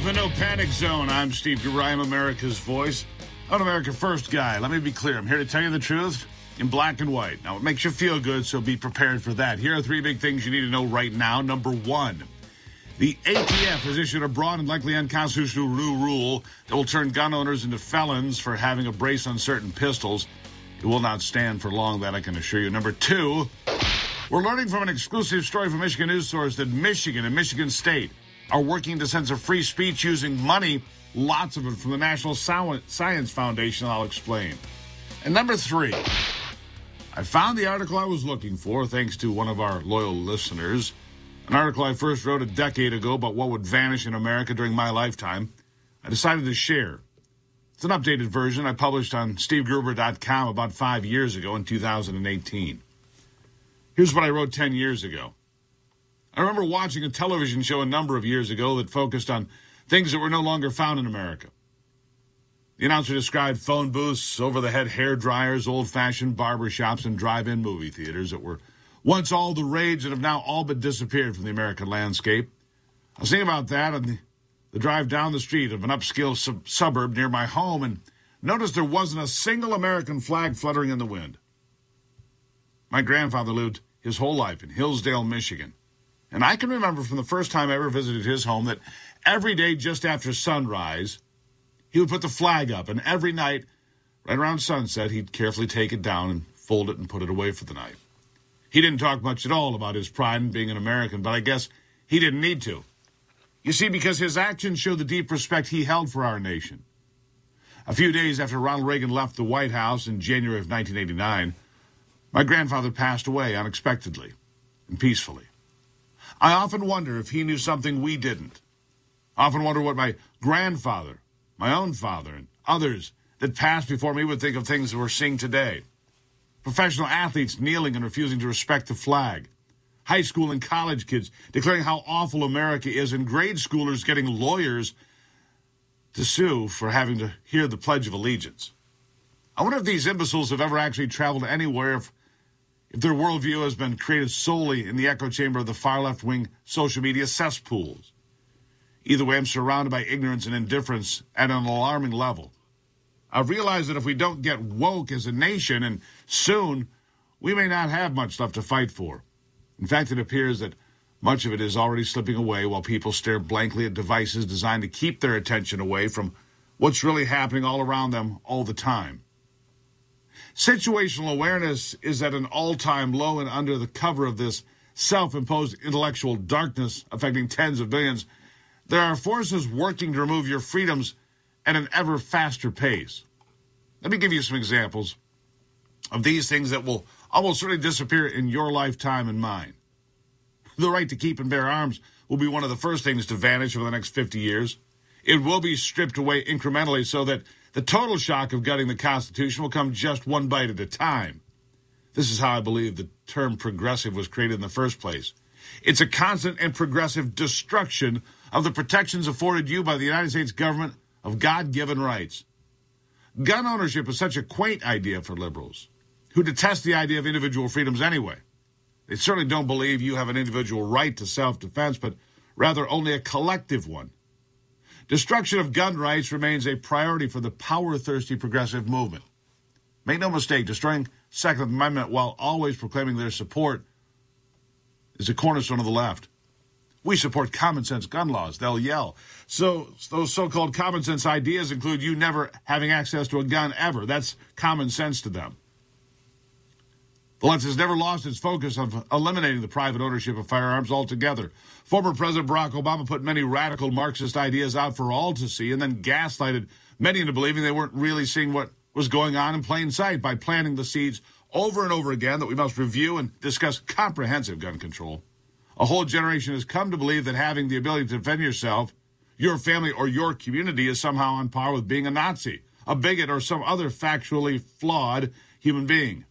to the No Panic Zone. I'm Steve Gruber. I'm America's voice. I'm an America First guy. Let me be clear. I'm here to tell you the truth in black and white. Now, it makes you feel good, so be prepared for that. Here are three big things you need to know right now. Number one, the ATF has issued a broad and likely unconstitutional new rule that will turn gun owners into felons for having a brace on certain pistols. It will not stand for long, that I can assure you. Number two, we're learning from an exclusive story from Michigan News Source that Michigan and Michigan State are working to censor free speech using money, lots of it from the National Science Foundation. I'll explain. And number three, I found the article I was looking for, thanks to one of our loyal listeners. An article I first wrote a decade ago about what would vanish in America during my lifetime. I decided to share. It's an updated version I published on SteveGruber.com about 5 years ago in 2018. Here's what I wrote 10 years ago. I remember watching a television show a number of years ago that focused on things that were no longer found in America. The announcer described phone booths, over-the-head hair dryers, old-fashioned barber shops, and drive-in movie theaters that were once all the rage and have now all but disappeared from the American landscape. I was thinking about that on the drive down the street of an upscale suburb near my home and noticed there wasn't a single American flag fluttering in the wind. My grandfather lived his whole life in Hillsdale, Michigan. And I can remember from the first time I ever visited his home that every day just after sunrise, he would put the flag up. And every night, right around sunset, he'd carefully take it down and fold it and put it away for the night. He didn't talk much at all about his pride in being an American, but I guess he didn't need to. You see, because his actions show the deep respect he held for our nation. A few days after Ronald Reagan left the White House in January of 1989, my grandfather passed away unexpectedly and peacefully. I often wonder if he knew something we didn't. I often wonder what my grandfather, my own father, and others that passed before me would think of things that we're seeing today. Professional athletes kneeling and refusing to respect the flag. High school and college kids declaring how awful America is, and grade schoolers getting lawyers to sue for having to hear the Pledge of Allegiance. I wonder if these imbeciles have ever actually traveled anywhere, if their worldview has been created solely in the echo chamber of the far left-wing social media cesspools. Either way, I'm surrounded by ignorance and indifference at an alarming level. I've realized that if we don't get woke as a nation, and soon, we may not have much left to fight for. In fact, it appears that much of it is already slipping away while people stare blankly at devices designed to keep their attention away from what's really happening all around them all the time. Situational awareness is at an all-time low, and under the cover of this self-imposed intellectual darkness affecting tens of billions, there are forces working to remove your freedoms at an ever faster pace. Let me give you some examples of these things that will almost certainly disappear in your lifetime and mine. The right to keep and bear arms will be one of the first things to vanish over the next 50 years. It will be stripped away incrementally so that the total shock of gutting the Constitution will come just one bite at a time. This is how I believe the term progressive was created in the first place. It's a constant and progressive destruction of the protections afforded you by the United States government of God-given rights. Gun ownership is such a quaint idea for liberals, who detest the idea of individual freedoms anyway. They certainly don't believe you have an individual right to self-defense, but rather only a collective one. Destruction of gun rights remains a priority for the power-thirsty progressive movement. Make no mistake, destroying Second Amendment while always proclaiming their support is a cornerstone of the left. We support common sense gun laws, they'll yell. So those so-called common sense ideas include you never having access to a gun ever. That's common sense to them. The left has never lost its focus of eliminating the private ownership of firearms altogether. Former President Barack Obama put many radical Marxist ideas out for all to see and then gaslighted many into believing they weren't really seeing what was going on in plain sight by planting the seeds over and over again that we must review and discuss comprehensive gun control. A whole generation has come to believe that having the ability to defend yourself, your family, or your community is somehow on par with being a Nazi, a bigot, or some other factually flawed human being.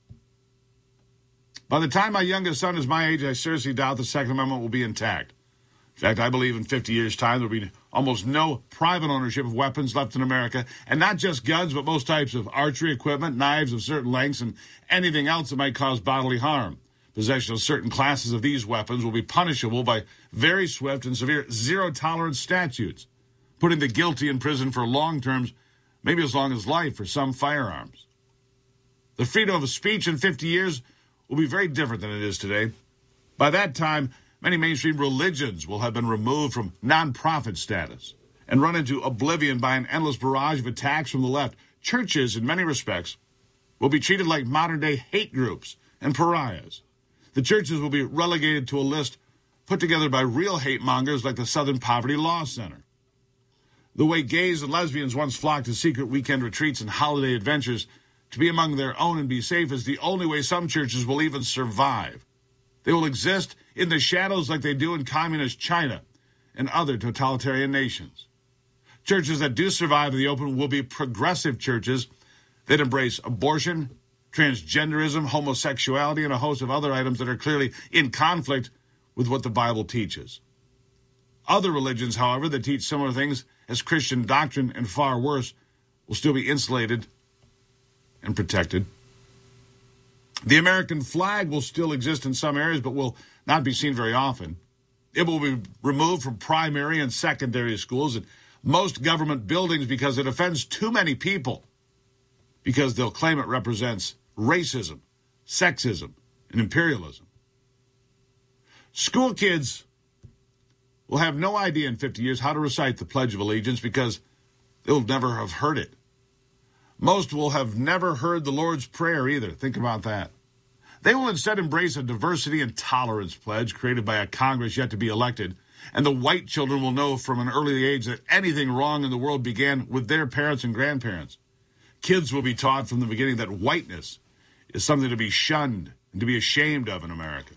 By the time my youngest son is my age, I seriously doubt the Second Amendment will be intact. In fact, I believe in 50 years' time there will be almost no private ownership of weapons left in America, and not just guns, but most types of archery equipment, knives of certain lengths, and anything else that might cause bodily harm. Possession of certain classes of these weapons will be punishable by very swift and severe zero-tolerance statutes. putting the guilty in prison for long terms, maybe as long as life for some firearms. The freedom of speech in 50 years will be very different than it is today. By that time, many mainstream religions will have been removed from nonprofit status and run into oblivion by an endless barrage of attacks from the left. Churches, in many respects, will be treated like modern-day hate groups and pariahs. The churches will be relegated to a list put together by real hate mongers like the Southern Poverty Law Center. The way gays and lesbians once flocked to secret weekend retreats and holiday adventures to be among their own and be safe is the only way some churches will even survive. They will exist in the shadows like they do in communist China and other totalitarian nations. Churches that do survive in the open will be progressive churches that embrace abortion, transgenderism, homosexuality, and a host of other items that are clearly in conflict with what the Bible teaches. Other religions, however, that teach similar things as Christian doctrine and far worse, will still be insulated and protected. The American flag will still exist in some areas, but will not be seen very often. It will be removed from primary and secondary schools and most government buildings because it offends too many people, because they'll claim it represents racism, sexism, and imperialism. School kids will have no idea in 50 years how to recite the Pledge of Allegiance because they'll never have heard it. Most will have never heard the Lord's Prayer either. Think about that. They will instead embrace a diversity and tolerance pledge created by a Congress yet to be elected, and the white children will know from an early age that anything wrong in the world began with their parents and grandparents. Kids will be taught from the beginning that whiteness is something to be shunned and to be ashamed of in America.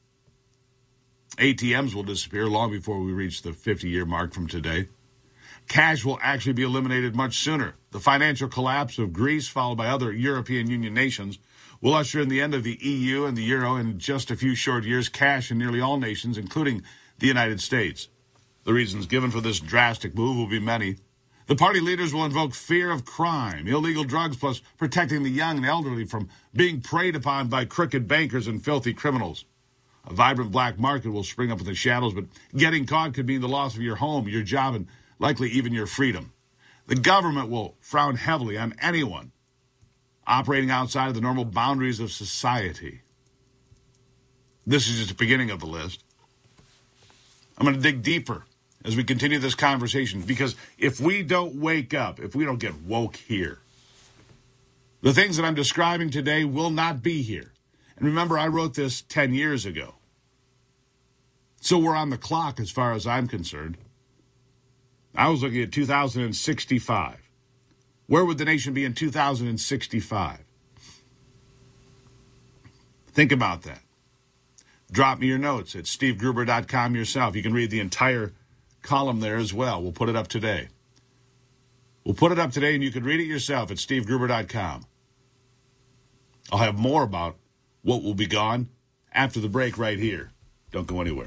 ATMs will disappear long before we reach the 50-year mark from today. Cash will actually be eliminated much sooner. The financial collapse of Greece, followed by other European Union nations, will usher in the end of the EU and the euro. In just a few short years, cash in nearly all nations, including the United States. The reasons given for this drastic move will be many. The party leaders will invoke fear of crime, illegal drugs, plus protecting the young and elderly from being preyed upon by crooked bankers and filthy criminals. A vibrant black market will spring up in the shadows, but getting caught could mean the loss of your home, your job, and likely even your freedom. The government will frown heavily on anyone operating outside of the normal boundaries of society. This is just the beginning of the list. I'm going to dig deeper as we continue this conversation, because if we don't wake up, if we don't get woke here, the things that I'm describing today will not be here. And remember, I wrote this 10 years ago. So we're on the clock as far as I'm concerned. I was looking at 2065. Where would the nation be in 2065? Think about that. Drop me your notes at stevegruber.com yourself. You can read the entire column there as well. We'll put it up today. We'll put it up today, and you can read it yourself at stevegruber.com. I'll have more about what will be gone after the break right here. Don't go anywhere.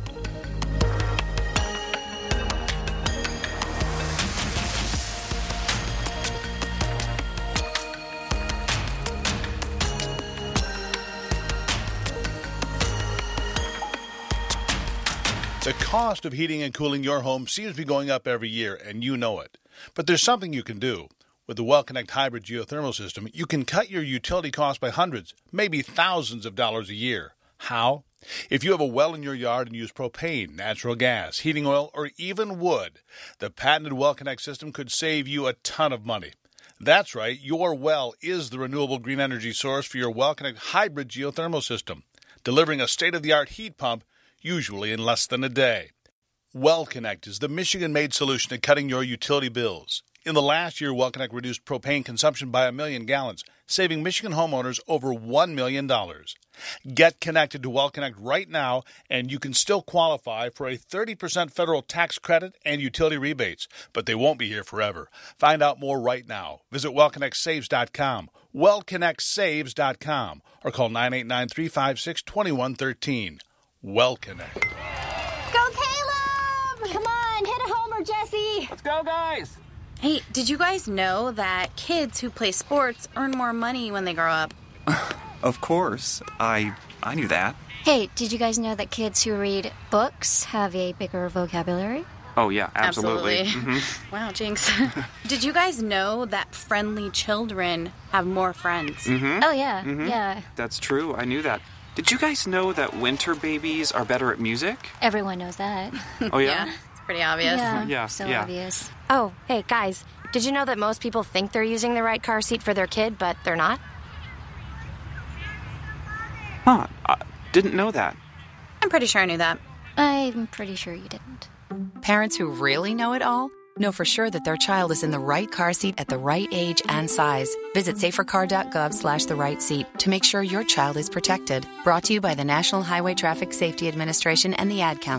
The cost of heating and cooling your home seems to be going up every year, and you know it. But there's something you can do. With the WellConnect hybrid geothermal system, you can cut your utility costs by hundreds, maybe thousands of dollars a year. How? If you have a well in your yard and use propane, natural gas, heating oil, or even wood, the patented WellConnect system could save you a ton of money. That's right, your well is the renewable green energy source for your WellConnect hybrid geothermal system, delivering a state-of-the-art heat pump usually in less than a day. WellConnect is the Michigan-made solution to cutting your utility bills. In the last year, WellConnect reduced propane consumption by 1 million gallons, saving Michigan homeowners over $1 million. Get connected to WellConnect right now, and you can still qualify for a 30% federal tax credit and utility rebates, but they won't be here forever. Find out more right now. Visit WellConnectSaves.com, WellConnectSaves.com, or call 989-356-2113. WellConnect. Go, Caleb! Come on, hit a homer, Jesse. Let's go, guys. Hey, did you guys know that kids who play sports earn more money when they grow up? Of course. I knew that. Hey, did you guys know that kids who read books have a bigger vocabulary? Oh, yeah, absolutely. Wow, Jinx. Did you guys know that friendly children have more friends? Oh, yeah. Yeah. That's true. I knew that. Did you guys know that winter babies are better at music? Everyone knows that. Oh, yeah? It's pretty obvious. Yeah, So yeah. obvious. Oh, hey, guys. Did you know that most people think they're using the right car seat for their kid, but they're not? Huh. Didn't know that. I'm pretty sure I knew that. I'm pretty sure you didn't. Parents who really know it all know for sure that their child is in the right car seat at the right age and size. Visit safercar.gov/the right seat to make sure your child is protected. Brought to you by the National Highway Traffic Safety Administration and the Ad Council.